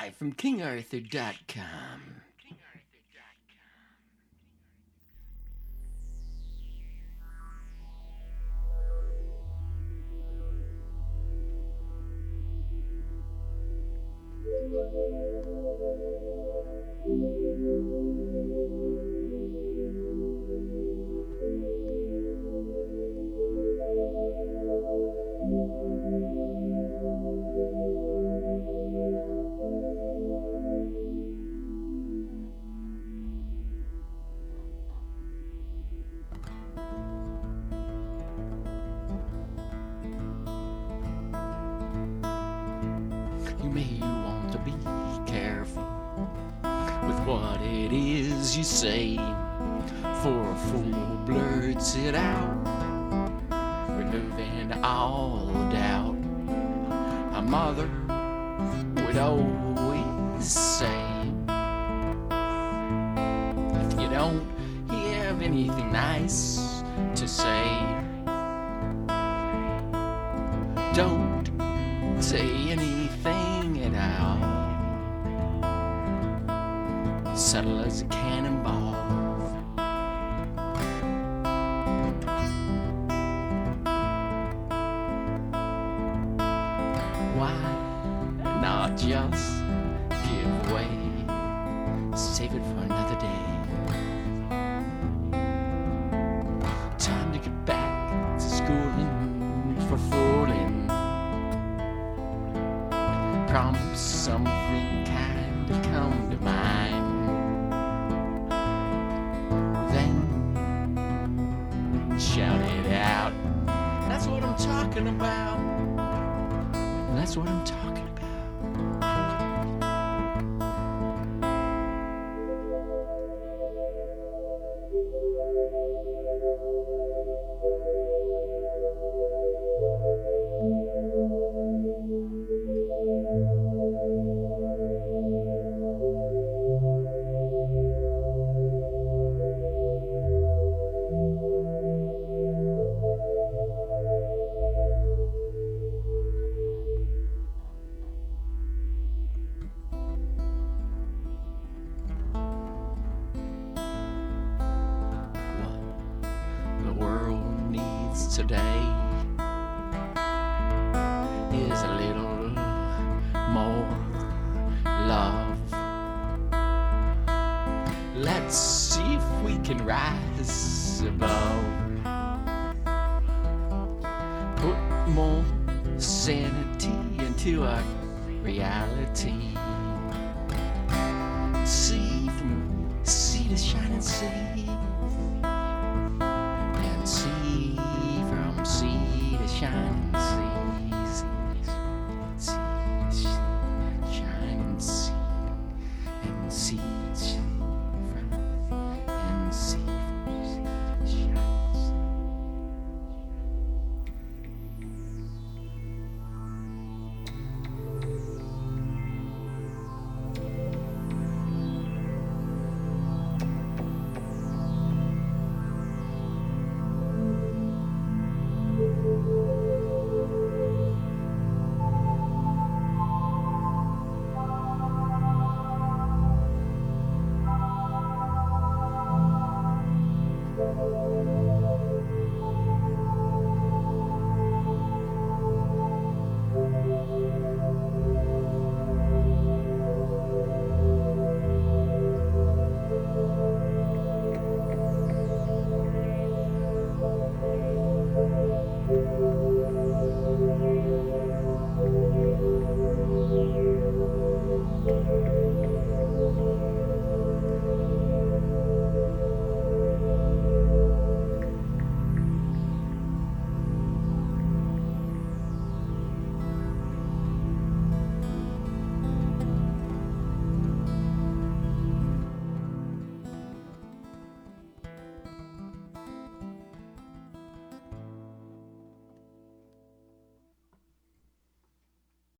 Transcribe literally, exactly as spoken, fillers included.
Live from King Arthur dot com. You may want to be careful with what it is you say, for a fool blurts it out, removing all doubt. A mother would always say, if you don't have anything nice to say, don't say anything at all. Subtle as a cannonball. Why not just give way? Save it for another day. Time to get back to schooling for fooling. Promise something kind to come to mind. Then shout it out. That's what I'm talking about. That's what I'm talking about. Today is a little more love. Let's see if we can rise above. Put more sanity into our reality. See from sea to shining sea, and see from sea to shining